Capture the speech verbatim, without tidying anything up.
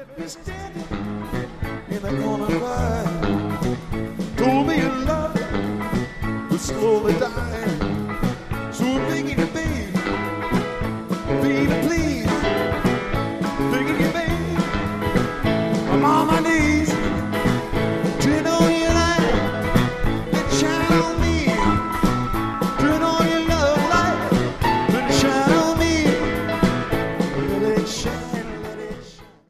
left me standing in a corner crying. Told me your love was slowly dying, so I'm making